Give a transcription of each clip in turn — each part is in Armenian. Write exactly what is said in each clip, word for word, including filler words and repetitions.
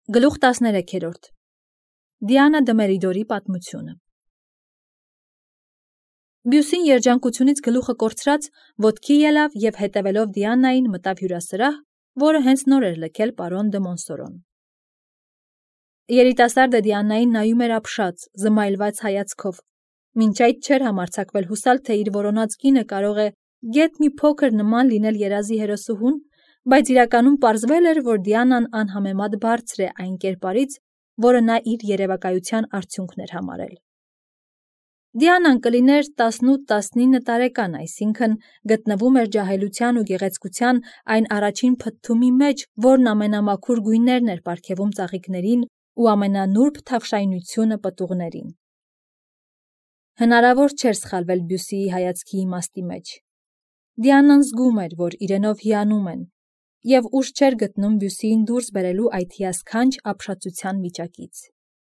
Գլուխ տասներեքերորդ Դիանա դը Մերիդորի պատմությունը Բյուսին երջանկությունից գլուխը կորցրած ոտքի ելավ և հետևելով Դիանային մտավ հյուրասրահ, որը հենց նոր էր լքել պարոն դը Մոնսորոն։ Երիտասարդը Դիանային նայում էր ապշած, զմայլված հայացքով, մինչ այդ չէր համարձակվել հուսալ, թե իր որոնած կինը կարող է գեթ մի փոքր նման լինել երազի հերոսուհուն, բայց իրականում պարզվել էր, որ Դիանան անհամեմատ բարձր է այն կերպարից, որը նա իր երևակայության արդյունքն էր համարել։ Դիանան կլիներ տասնութ-տասնինը տարեկան, այսինքն գտնվում էր ջահելության ու գեղեցկության այն առաջին փթթումի մեջ, որն ամենամաքուր գույներն էր պարգևում ծաղիկներին ու ամենանուրբ թավշայնությունը պտուղներին։ Հնարավոր չէր սխալվել Բյուսիի հայացքի իմաստի մեջ։ Դիանան զգում էր, որ իրենով հիանում են, և ուժ չէր գտնում Բյուսիին դուրս բերելու այդ հիասքանչ ապշածության վիճակից։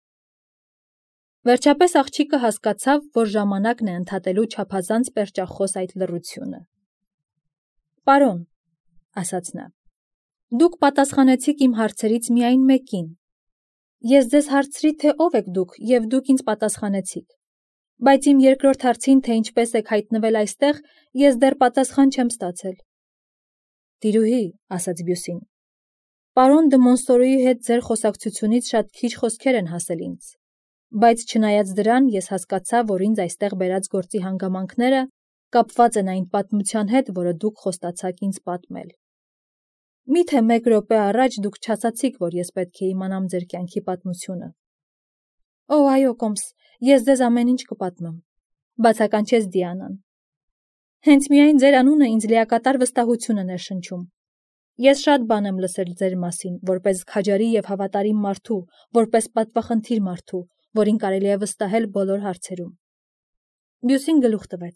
Վերջապես աղջիկը հասկացավ, որ ժամանակն է ընդհատելու չափազանց պերճախոս այդ լռությունը։ «Պարոն», ասաց նա, «դուք պատասխանեցիք իմ հարցերից միայն մեկին։ Ես ձեզ հարցրի, թե ով եք դուք, և դուք ինձ պատասխանեցիք, բայց իմ երկրորդ հարցին, թե ինչպես եք հայտնվել այստեղ, ես դեռ պատասխան չեմ ստացել»։ «Տիրուհի», ասաց Բյուսին, «պարոն դը Մոնսորոյի հետ ձեր խոսակցությունից շատ քիչ խոսքեր են հասել ինձ, բայց չնայած դրան ես հասկացա, որ ինձ այստեղ բերած գործի հանգամանքները կապված են այն պատմության հետ, որը դուք խոստացաք ինձ պատմել։ Միթե մեկ րոպե առաջ դուք չասացիք, որ ես պետք է իմանամ ձեր կյանքի պատմությունը»։ «Օ, այո, կոմս, ես ձեզ ամեն ինչ կպատմեմ», բացականչեց Դիանան։ «Հենց միայն ձեր անունը ինձ լիակատար վստահություն է ներշնչում։ Ես շատ բան եմ լսել ձեր մասին, որպես քաջարի և հավատարիմ մարդու, որպես պատվախնդիր մարդու, որին կարելի է վստահել բոլոր հարցերում»։ Բյուսին գլուխ տվեց։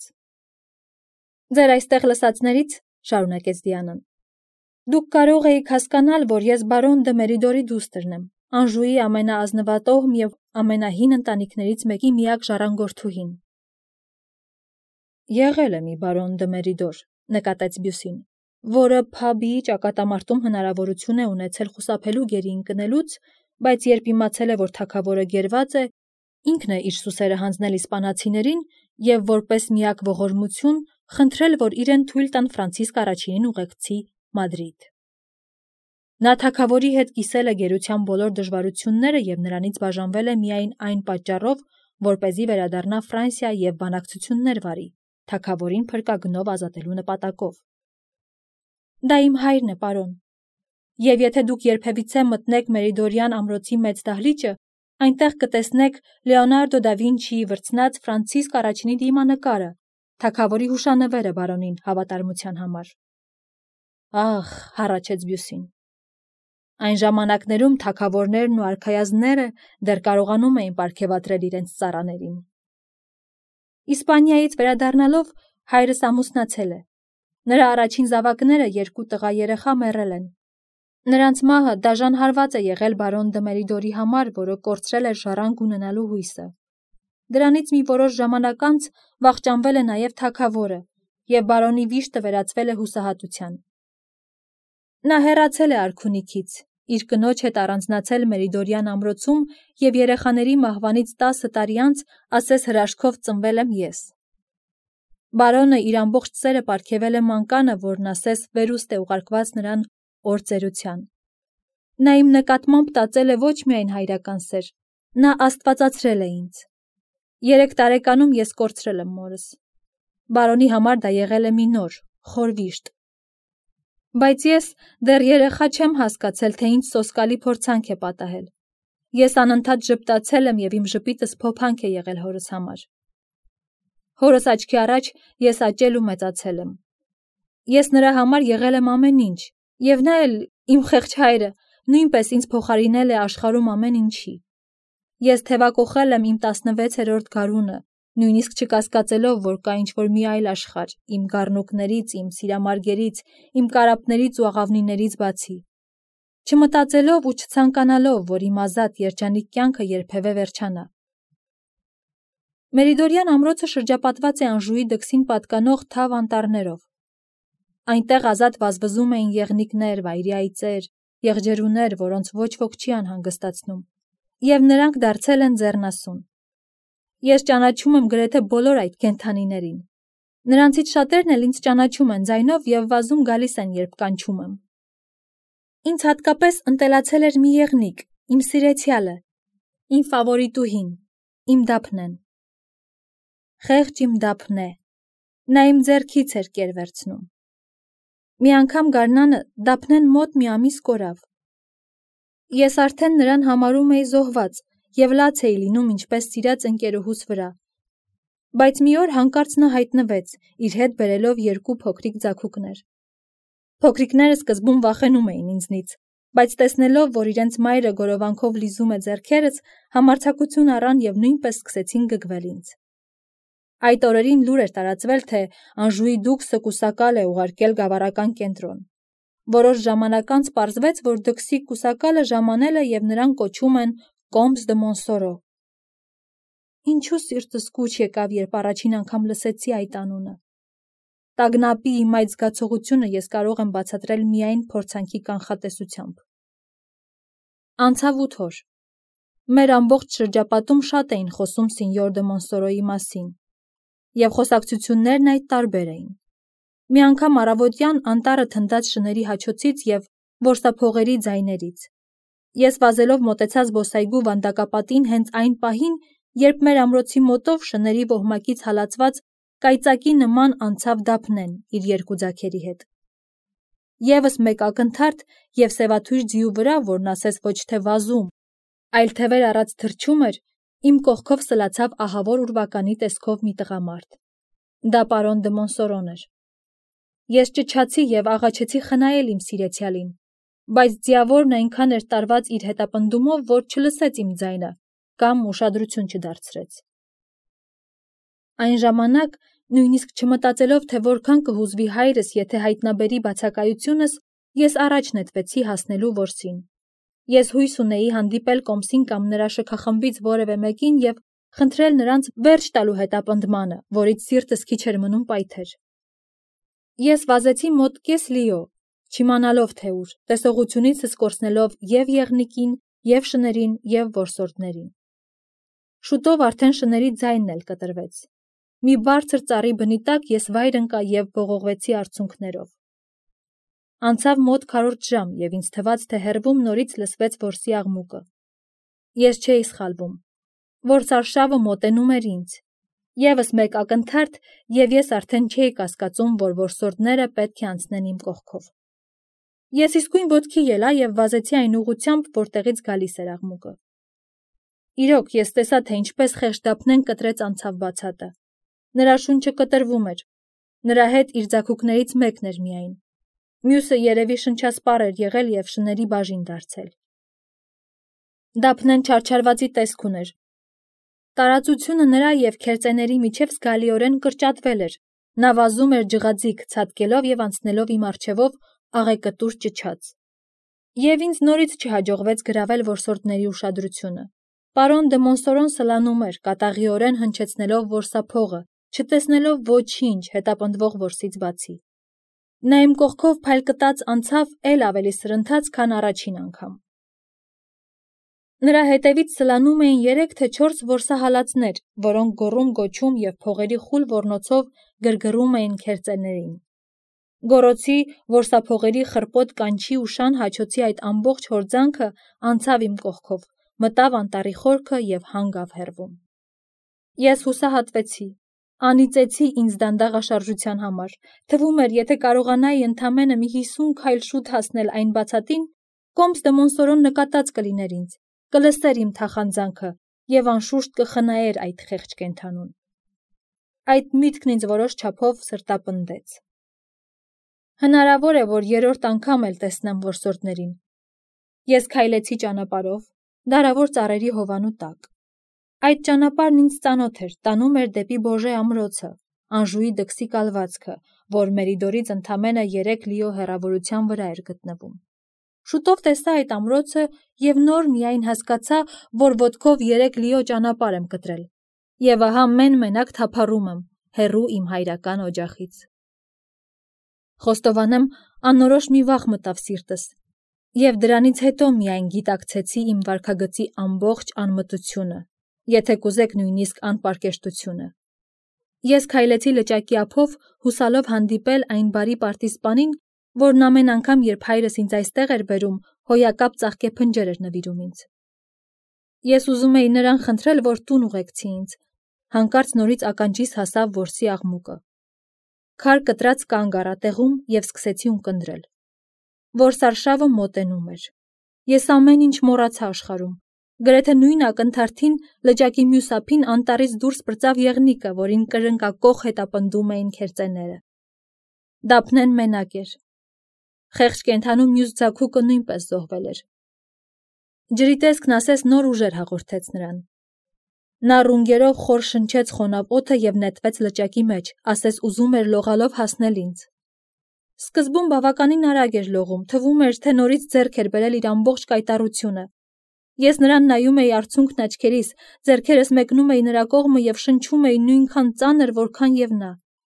«Ձեր այստեղ լսածներից, շարունակեց Դիանան, դուք կարող էիք հասկանալ, որ ես բարոն դը Մերիդորի դուստրն եմ, Անժուի ամենաազնվատոհմ և ամենահին ընտանիքներից մեկի միակ ժառանգորդուհին։ Եղել է մի բարոն դը Մերիդոր, նկատեց Բյուսին, որը փաբի ճակատամարտում հնարավորություն է ունեցել խուսափելու գերի ընկնելուց, բայց երբ իմացել է, որ թագավորը գերված է, ինքն է իր սուսերը հանձնել իսպանացիներին և որպես միակ ողորմություն խնդրել, որ իրեն թույլ տան Ֆրանցիսկ առաջինին ուղեկցի Մադրիդ։ Նա թագավորի հետ կիսել է գերության բոլոր դժվարությունները և նրանից բաժանվել է միայն այն պատճառով, որպեսզի վերադառնա Ֆրանսիա և բանակցություններ վարի, թագավորին փրկագնով ազատելու նպատակով։ Դա իմ հայրն է, պարոն, և եթե դուք երբևիցե մտնեք Մերիդորյան ամրոցի մեծ դահլիճը, այնտեղ կտեսնեք Լեոնարդո դա Վինչիի վրձնած Ֆրանցիսկ առաջինի դիմանկարը, թագավորի հուշանվերը բարոնին հավատարմության համար։ Ահ, հառաչեց Բյուսին։ Այն ժամանակներում թագավորներն ու արքայազնները դեռ կարողանում էին պարգևատրել իրենց ծառաներին։ Իսպանիայից վերադառնալով հայրս ամուսնացել է։ Նրա առաջին զավակները երկու տղա երեխա մեռել են։ Նրանց մահը դաժան հարված է եղել բարոն դը Մերիդորի համար, որը կորցրել էր ժառանգ ունենալու հույսը։ Դրանից մի որոշ ժամանակ անց վախճանվել է նաև թագավորը, և բարոնի վիշտը վերածվել է հուսահատության։ Նա հեռացել է արքունիքից, իր կնոջ հետ առանձնացել Մերիդորյան ամրոցում և երեխաների մահվանից տասը տարի անց ասես հրաշքով ծնվել եմ ես։ Բարոնը իր ամբողջ սերը պարգևել է մանկանը, որն ասես վերուստ է ուղարկված նրան օրծերության։ Նա իմ նկատմամբ տածել է ոչ միայն հայրական սեր, նա աստվածացրել է ինձ։ Երեք տարեկանում ես կորցրել եմ մորս։ Բարոնի համար դա եղել է մի նոր, խոր վիշտ։ Բայց ես դեռ երեխա չեմ հասկացել, թե ինչ սոսկալի փորձանք է պատահել։ Ես անընդհատ ժպտացել եմ և իմ ժպիտս փոփանք է եղել հորս համար։ Հորս աչքի առաջ ես աճել ու մեծացել եմ։ Ես նրա համար եղել եմ ամեն ինչ, և նա էլ, իմ խեղճ հայրը, նույնպես ինձ փոխարինել է աշխարհում ամեն ինչի։ Ես թևակոխել եմ իմ տասնվեցերորդ գարունը, նույնիսկ չկասկածելով, որ կա ինչ-որ մի այլ աշխարհ, իմ գառնուկներից, իմ սիրամարգերից, իմ կարապներից ու աղավնիներից բացի, չմտածելով ու չցանկանալով, որ իմ ազատ երջանիկ կյանքը երբևէ վերջանա։ Մերիդորյան ամրոցը շրջապատված է Անժուի դքսին պատկանող թավ անտառներով։ Այնտեղ ազատ վազվզում էին եղնիկներ, վայրի այծեր, եղջերուներ, որոնց ոչ ոք չի անհանգստացնում, և նրանք դարձել են ձեռնասուն։ Ես ճանաչում եմ գրեթե բոլոր այդ կենդանիներին։ Նրանցից շատերն էլ ինձ ճանաչում են ձայնով և վազում գալիս են, երբ կանչում եմ։ Ինձ հատկապես ընտելացել էր մի եղնիկ, իմ սիրեցյալը, իմ ֆավորիտուհին, իմ Դափնեն։ Խեղճ իմ Դափնե, նա իմ ձեռքից էր կեր վերցնում։ Մի անգամ գարնանը Դափնեն մոտ մի ամիս կորավ։ Ես արդեն նրան համարում էի զոհված և լաց էի լինում ինչպես սիրած ընկերուհուս վրա, բայց մի օր հանկարծ նա հայտնվեց, իր հետ բերելով երկու փոքրիկ ձագուկներ։ Փոքրիկները սկզբում վախենում էին ինձնից, բայց տեսնելով, որ իրենց մայրը գորովանքով լիզում է ձեռքերս, համարձակություն առան և նույնպես սկսեցին գգվել ինձ։ Այդ օրերին լուր էր տարածվել, թե Անժուի դուքսը կուսակալ է ուղարկել գավառական կենտրոն։ Որոշ ժամանակ անց պարզվեց, որ դքսի կուսակալը ժամանել է և նրան կոչում են Կոմս դը Մոնսորո։ Ինչու սիրտս կուչ եկավ, երբ առաջին անգամ լսեցի այդ անունը։ Տագնապի իմ այդ զգացողությունը ես կարող եմ բացատրել միայն փորձանքի կանխատեսությամբ։ Անցավ ութ օր։ Մեր ամբողջ շրջապատում շատ էին խոսում Սինյոր դը Մոնսորոյի մասին, և խոսակցություններն այդ տարբեր էին։ Մի անգամ առավոտյան անտառը թնդաց շների հաչոցից և որսափողերի ձայներից։ Ես վազելով մոտեցա զբոսայգու վանդակապատին հենց այն պահին, երբ մեր ամրոցի մոտով շների ոհմակից հալածված կայծակի նման անցավ Դափնեն իր երկու ձագերի հետ։ Եվս մեկ ակնթարթ և սևաթույր ձիու վրա, որն ասես ոչ թե վազում, այլ թևեր առած թռչում էր, իմ կողքով սլացավ ահավոր ուրվականի տեսքով մի տղամարդ։ Դա պարոն դը Մոնսորոն էր։ Ես ճչացի և աղաչեցի խնայել իմ սիրեցյալին, բայց ձիավորն այնքան էր տարված իր հետապնդումով, որ չլսեց իմ ձայնը կամ ուշադրություն չդարձրեց։ Այն ժամանակ, նույնիսկ չմտածելով, թե որքան կհուզվի հայրս, եթե հայտնաբերի բացակայությունս, ես առաջ նետվեցի հասնելու որսին։ Ես հույս ունեի հանդիպել Կոմսին կամ նրա շքախմբից որևէ մեկին և խնդրել նրանց վերջ տալու հետապնդմանը, որից սիրտս քիչ էր մնում պայթեր։ Ես վազեցի մոտ կես լիո, չիմանալով թե ուր, տեսողությունիցս կորցնելով և եղնիկին, և շներին, և որսորդներին։ Շուտով արդեն շների ձայնն էլ կտրվեց։ Մի բարձր ծառի բնի տակ ես վայր ընկա և ողողվեցի արցունքներով։ Անցավ մոտ քառորդ ժամ և ինձ թվաց, թե հեռվում նորից լսվեց որսի աղմուկը։ Ես չէի սխալվում։ Որսարշավը մոտենում էր ինձ։ Եվս մեկ ակնթարթ, և ես արդեն չէի կասկածում, որ որսորդները պետք է անցնեն իմ կողքով։ Ես իսկույն ոտքի ելա և վազեցի այն ուղղությամբ, որտեղից գալիս էր աղմուկը։ Իրոք, ես տեսա, թե ինչպես խեղճ Դափնեն կտրեց անցավ բացատը։ Նրա շունչը կտրվում էր։ Նրա հետ իր ձագուկներից մեկն էր միայն։ Մյուսը երևի շնչասպառ էր եղել և շների բաժին դարձել։ Դափնեն չարչարվածի տեսք ուներ։ Տարածությունը նրա և քերծեների միջև զգալիորեն կրճատվել էր։ Նա վազում էր ջղաձիգ, ցատկելով և անցնելով իմ առջևով աղեկտուր ճչաց։ Եվ ինձ նորից չհաջողվեց գրավել որսորդների ուշադրությունը։ Պարոն դը Մոնսորոն սլանում էր, կատաղիորեն հնչեցնելով որսափողը, չտեսնելով ոչինչ հետապնդվող որսից բացի։ Նա իմ կողքով փայլկտած անցավ էլ ավելի սրընթաց, քան առաջին անգամ։ Նրա հետևից սլանում էին երեք թե չորս որսահալածներ, որոնք գոռում-գոչում և փողերի խուլ ոռնոցով գրգռում էին քերծեներին։ Գոռոցի, որսափողերի խռպոտ կանչի ու շան հաչոցի այդ ամբողջ հորձանքը անցավ իմ կողքով, մտավ անտառի խորքը և հանգավ հեռվում։ Ես հուսահատվեցի, անիծեցի ինձ դանդաղաշարժության համար, թվում էր, եթե կարողանայի ընդամենը մի հիսուն քայլ շուտ հասնել այն բացատին, Կոմս դը Մոնսորոն նկատած կլիներ ինձ, կլսեր իմ թախանձանքը և անշուշտ կխնայեր այդ խեղճ կենդանուն։ Այդ միտքն ինձ որոշ չափով սրտապնդեց։ Հնարավոր է, որ երրորդ անգամ էլ տեսնեմ որսորդներին։ Ես քայլեցի ճանապարհով, դարավոր ծառերի հովանու տակ։ Այդ ճանապարհն ինձ ծանոթ էր, տանում էր դեպի Բոժե ամրոցը, Անժուի դքսի կալվածքը, որ Մերիդորից ընդամենը երեք լիո հեռավորության վրա էր գտնվում։ Շուտով տեսա այդ ամրոցը և նոր միայն հասկացա, որ ոտքով երեք լիո ճանապարհ եմ կտրել։ Եվ ահա մեն-մենակ թափառում եմ, հեռու իմ հայրական օջախից։ Խոստովանեմ, անորոշ մի վախ մտավ սիրտս։ Եվ դրանից հետո միայն գիտակցեցի իմ վարքագծի ամբողջ անմտությունը, եթե կուզեք նույնիսկ անպարկեշտությունը։ Ես քայլեցի լճակի ափով, հուսալով հանդիպել այն բարի պարտիզպանին, որն ամեն անգամ, երբ հայրս ինձ այստեղ էր բերում, հոյակապ ծաղկե փնջեր էր նվիրում ինձ։ Ես ուզում էի նրան խնդրել, որ տուն ուղեկցի ինձ, հանկարծ նորից ականջիս հասավ որսի աղմուկը։ Քար կտրած կանգ առա տեղում և սկսեցի ունկնդրել։ Որսարշավը մոտենում էր։ Ես ամեն ինչ մոռացա աշխարհում։ Գրեթե նույն ակնթարթին լճակի մյուս ափին անտառից դուրս պրծավ եղնիկը, որին կրնկակոխ հետապնդում էին քերծեները։ Դափնեն մենակ էր։ Խեղճ կենդանու մյուս ձագուկը նույնպես զոհվել էր։ Ջրի տեսքն ասես նոր ուժեր հաղորդեց նրան։ Նա ռունգերով խոր շնչեց խոնավ օդը և նետվեց լճակի մեջ, ասես ուզում էր լողալով հասնել ինձ։ Սկզբում բավականին արագ էր լողում, թվում էր, թե նորից ձեռք էր բերել իր ամբողջ կայտառությունը։ Ես նրան նայում էի արցունքն աչքերիս, ձեռքերս մեկնում էի նրա կողմը և շնչում էի նույնքան ծանր, որքան և նա։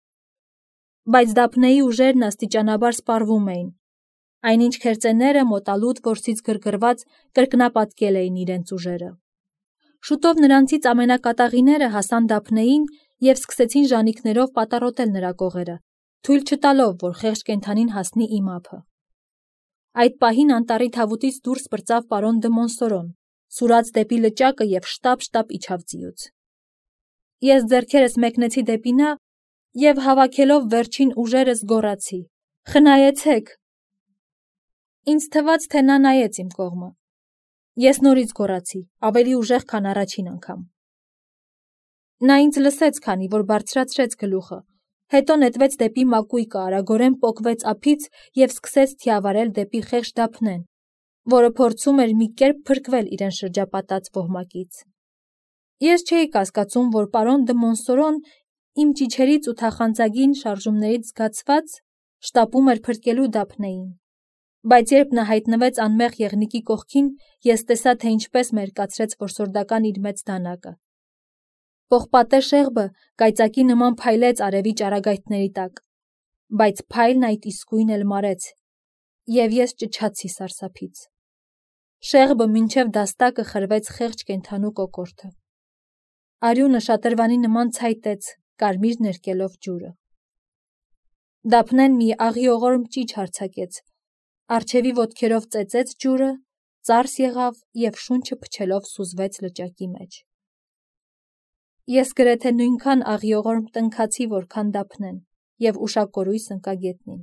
Բայց Դափնեի ուժերն աստիճանաբար սպառվում էին։ Այնինչ քերծեները մոտալուտ որսից գրգռված կրկնապատկել էին իրենց ուժերը։ Շուտով նրանցից ամենակատաղիները հասան Դափնեին և սկսեցին ժանիքներով պատառոտել նրա կողերը, թույլ չտալով, որ խեղճ կենդանին հասնի իմ ափը։ Այդ պահին անտառի թավուտից դուրս պրծավ պարոն դը Մոնսորոն, սուրաց դեպի լճակը և շտապ-շտապ իջավ ձիուց։ Ես ձեռքերս մեկնեցի դեպի նա և հավաքելով վերջին ուժերս գոռացի. «Խնայեցեք»։ Ինձ թվաց, թե նա նայեց իմ կողմը։ Ես նորից գոռացի, ավելի ուժեղ, քան առաջին անգամ։ Նա ինձ լսեց, քանի որ բարձրացրեց գլուխը, հետո նետվեց դեպի մակույկը, արագորեն պոկվեց ափից և սկսեց թիավարել դեպի խեղճ Դափնեն, որը փորձում էր մի կերպ փրկվել իրեն շրջապատած ոհմակից։ Ես չէի կասկածում, որ պարոն դը Մոնսորոն, իմ ճիչերից ու թախանձագին շարժումներից զգացված, շտապում էր փրկելու Դափնեին։ Բայց երբ նա հայտնվեց անմեղ եղնիկի կողքին, ես տեսա, թե ինչպես մերկացրեց որսորդական իր մեծ դանակը։ Պողպատե շեղբը կայծակի նման փայլեց արևի ճառագայթների տակ, բայց փայլն այդ իսկույն էլ մարեց, և ես ճչացի սարսափից։ Շեղբը մինչև դաստակը խրվեց խեղճ կենդանու կոկորդը։ Արյունը շատրվանի նման ցայտեց, կարմիր ներկելով ջուրը։ Դափնեն մի աղիողորմ ճիչ արձակեց, առջևի ոտքերով ծեծեց ջուրը, ծարս եղավ և շունչը փչելով սուզվեց լճակի մեջ։ Ես գրեթե նույնքան աղիողորմ տնքացի, որքան Դափնեն, և ուշակորույս ընկա գետնին։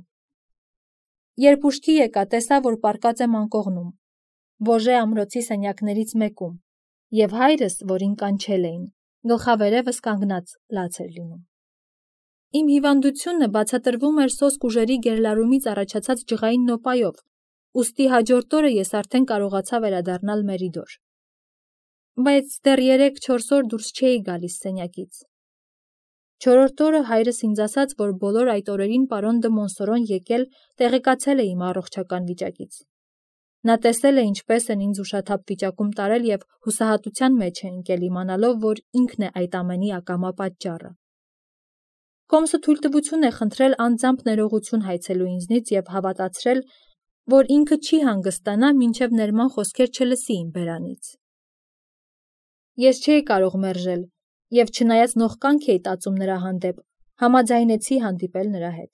Երբ ուշքի եկա, տեսա, որ պառկած եմ անկողնում, Բոժե ամրոցի սենյակներից մեկում, և հայրս, որին կանչել էին, գլխավերևս կանգնած լաց էր լինում։ Իմ հիվանդությունը բացատրվում էր սոսկ ուժերի գերլարումից առաջացած ջղային նոպայով, ուստի հաջորդ օրը ես արդեն կարողացա վերադառնալ Մերիդոր։ Բայց դեռ երեք-չորս օր դուրս չէի գալիս սենյակից։ Չորրորդ օրը հայրս ինձ ասաց, որ բոլոր այդ օրերին պարոն դը Մոնսորոն եկել տեղեկացել է իմ առողջական վիճակից։ Նա տեսել է, ինչպես են ինձ ուշաթափ վիճակում տարել և հուսահատության մեջ է ընկել, իմանալով, որ ինքն է այդ ամենի ակամա պատճառը։ Կոմսը թույլտվություն է խնդրել անձամբ ներողություն հայցելու ինձնից և հավատացրել, որ ինքը չի հանգստանա, մինչև ներման խոսքեր չլսի իմ բերանից։ Ես չէի կարող մերժել և չնայած նողկանք էի տածում նրա հանդեպ, համաձայնեցի հանդիպել նրա հետ։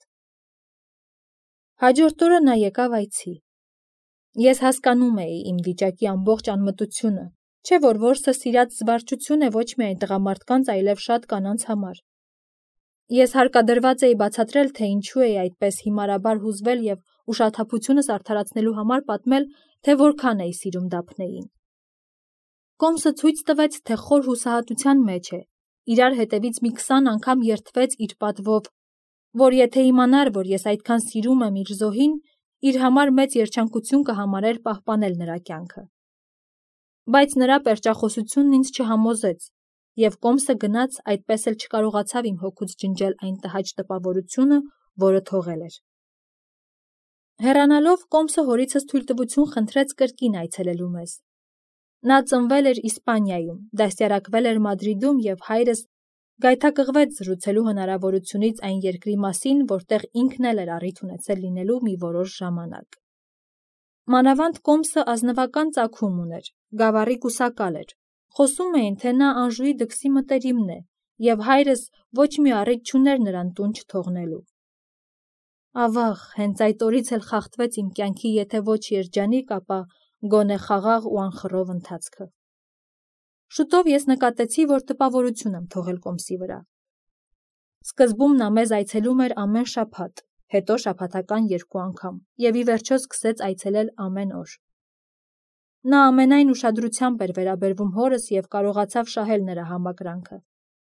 Հաջորդ օրը նա եկավ այցի։ Ես հասկանում էի իմ վիճակի ամբողջ անմտությունը, չէ որ որսը սիրած զվարճություն է ոչ միայն տղամարդկանց, այլև շատ կանանց համար։ Ես հարկադրված էի բացատրել, թե ինչու էի այդպես հիմարաբար հուզվել և ուշաթափությունս արդարացնելու համար պատմել, թե որքան էի սիրում Դափնեին։ Կոմսը ցույց տվեց, թե խոր հուսահատության մեջ է, իրար հետևից մի քսան անգամ երդվեց իր պատվով, որ եթե իմանար, որ ես այդքան սիրում եմ իր զոհին, իր համար մեծ երջանկություն կհամարեր պահպանել նրա կյանքը։ Բայց նրա պերճախոսությունն ինձ չհամոզեց, և Կոմսը գնաց, այդպես էլ չկարողացավ իմ հոգուց ջնջել այն տհաճ տպավորությունը, որը թողել էր։ Հեռանալով Կոմսը հորիցս թույլտվություն խնդրեց կրկին այցելելու մեզ։ Նա ծնվել էր Իսպանիայում, դաստիարակվել էր Մադրիդում և հայրս գայթակղվեց զրուցելու հնարավորությունից այն երկրի մասին, որտեղ ինքն էլ էր առիթ ունեցել լինելու մի որոշ ժամանակ։ Մանավանդ կոմսը ազնվական ծագում ուներ, գավառի կուսակալ էր, խոսում էին, թե նա Անժուի դքսի մտերիմն է, և հայրս ոչ մի առիթ չուներ նրան տուն չթողնելու։ Ավաղ, հենց այդ օրից էլ խախտվեց իմ կյանքի եթե ոչ երջանիկ, ապա գոնե խաղաղ ու անխռով ընթացքը։ Շուտով ես նկատեցի, որ տպավորություն եմ թողել կոմսի վրա։ Սկզբում նա մեզ այցելում էր ամեն շաբաթ, հետո շաբաթական երկու անգամ, և ի վերջո սկսեց այցելել ամեն օր։ Նա ամենայն ուշադրությամբ էր վերաբերվում հորս և կարողացավ շահել նրա համակրանքը։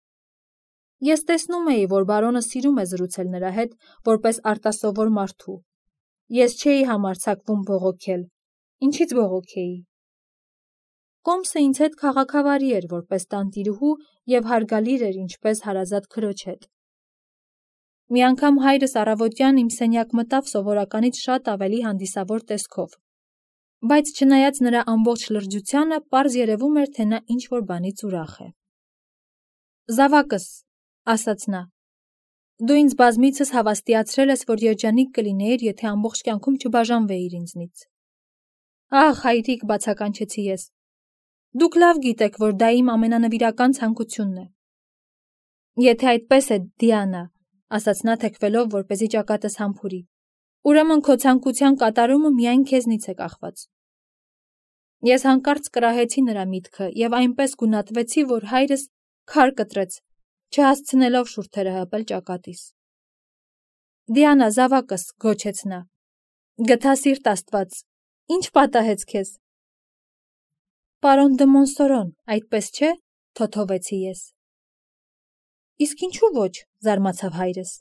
Ես տեսնում էի, որ բարոնը սիրում է զրուցել նրա հետ, որպես արտասովոր մարդու։ Ես չէի համարձակվում բողոքել, ինչից բողոքեի։ Կոմսը ինձ հետ քաղաքավարի էր, որպես տանտիրուհու և հարգալիր էր ինչպես հարազատ քրոջ հետ։ Մի անգամ հայրս առավոտյան իմ սենյակ մտավ սովորականից շատ ավելի հանդիսավոր տեսքով, բայց չնայած նրա ամբողջ լրջությանը, պարզ երևում էր, թե նա ինչ-որ բանից ուրախ է։ «Զավակս», ասաց նա, «դու ինձ բազմիցս հավաստիացրել ես, որ երջանիկ կլինեիր, եթե ամբողջ կյանքում չբաժանվեիր ինձնից»։ «Ախ, հայրիկ», բացականչեցի ես, «դուք լավ գիտեք, որ դա իմ ամենանվիրական ցանկությունն է»։ «Եթե այդպես է, Դիանա», ասաց նա թեքվելով, որպեսզի ճակատս համբուրի, «ուրեմն քո ցանկության կատարումը միայն քեզնից է կախված»։ Ես հանկարծ կրահեցի նրա միտքը և այնպես գունատվեցի, որ հայրս քար կտրեց, չհասցնելով շուրթերը հպել ճակատիս։ «Դիանա, զավակս», գոչեց նա, «գթասիրտ Աստված, ինչ պատահեց քեզ»։ «Պարոն դը Մոնսորոն, այդպես չէ», թոթովեցի ես։ «Իսկ ինչու ոչ», զարմացավ հայրս։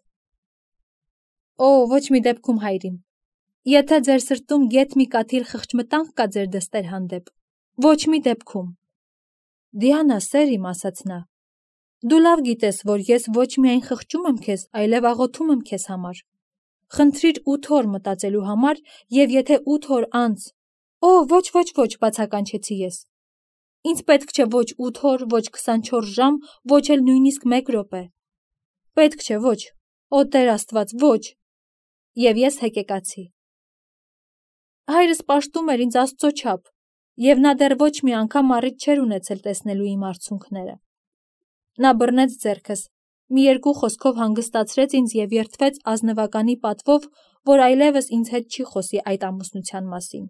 «Օ, ոչ մի դեպքում, հայրին, եթե ձեր սրտում գեթ մի կաթիլ խղճմտանք կա ձեր դստեր հանդեպ, ոչ մի դեպքում»։ «Դիանա, սեր իմ», ասաց նա, «դու լավ գիտես, որ ես ոչ միայն խղճում եմ քեզ, այլև աղոթում եմ քեզ համար։ Խնդրիր ութ օր մտածելու համար, և եթե ութ օր անց…» «Օ, ոչ, ոչ, ոչ», բացականչեցի ես։ «Ինձ պետք չէ ոչ ութ օր, ոչ քսանչորս ժամ, ոչ էլ նույնիսկ մեկ րոպե։ Պետք չէ, ոչ, օ Տեր Աստված, ոչ»։ Եվ ես հեկեկացի։ Հայրս պաշտում էր ինձ Աստծո չափ, և նա դեռ ոչ մի անգամ առիթ չէր ունեցել տեսնելու իմ արցունքները։ Նա բռնեց ձեռքս, մի երկու խոսքով հանգստացրեց ինձ և երդվեց ազնվականի պատվով, որ այլևս ինձ հետ չի խոսի այդ ամուսնության մասին։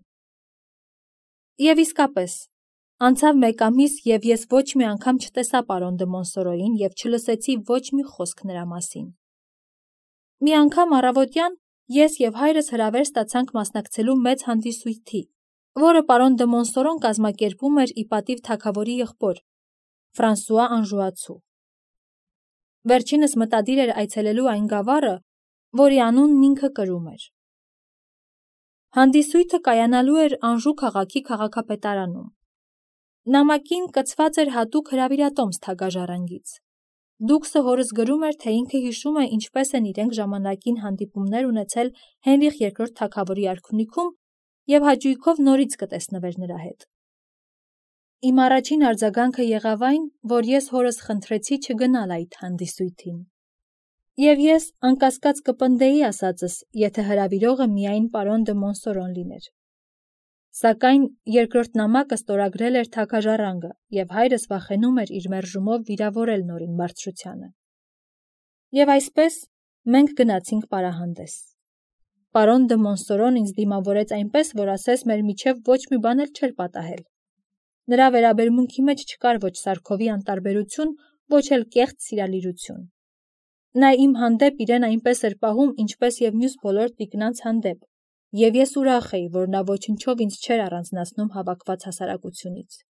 Եվ իսկապես, անցավ մեկ ամիս, և ես ոչ մի անգամ չտեսա պարոն դը Մոնսորոյին և չլսեցի ոչ մի խոսք նրա մասին։ Մի անգամ առավոտյան ես և հայրս հրավեր ստացանք մասնակցելու մեծ հանդիսույթի, որը պարոն դը Մոնսորոն կազմակերպում էր ի պատիվ թագավորի եղբոր, Ֆրանսուଆ Անժուացու։ Վերջինս մտադիր էր այցելելու այն գավառը, որի անունն ինքը կրում էր։ Հանդիսույթը կայանալու էր Անժու քաղաքի քաղաքապետարանում։ Նամակին կցված էր հատուկ հրավիրատոմս թագաժառանգից։ Դուքսը հորս գրում էր, թե ինքը հիշում է ինչպես են իրենք ժամանակին հանդիպումներ ունեցել Հենրիխ երկրորդ թագավորի արքունիքում և հաճույքով նորից կտեսնվեր նրա հետ։ Իմ առաջին արձագանքը եղավ այն, որ ես հորս խնդրեցի չգնալ այդ հանդիսույթին։ Եվ ես անկասկած կպնդեի ասածս, եթե հրավիրողը միայն պարոն դը Մոնսորոն լիներ։ Սակայն երկրորդ նամակը ստորագրել էր թագաժառանգը, և հայրս վախենում էր իր մերժումով վիրավորել նորին բարձրությանը։ Եվ այսպես մենք գնացինք պարահանդես։ Պարոն դը Մոնսորոն ինձ դիմավորեց այնպես, որ ասես մեր միջև ոչ մի բան էլ չէր պատահել։ Նրա վերաբերմունքի մեջ չկար ոչ սարքովի անտարբերություն, ոչ էլ կեղծ սիրալիրություն։ Նա իմ հանդեպ իրեն այնպես էր պահում, ինչպես և մյուս բոլոր տիկնանց հանդեպ, և ես ուրախ էի, որ նա ոչնչով ինձ չէր առանձնացնում հավաքված հասարակությունից։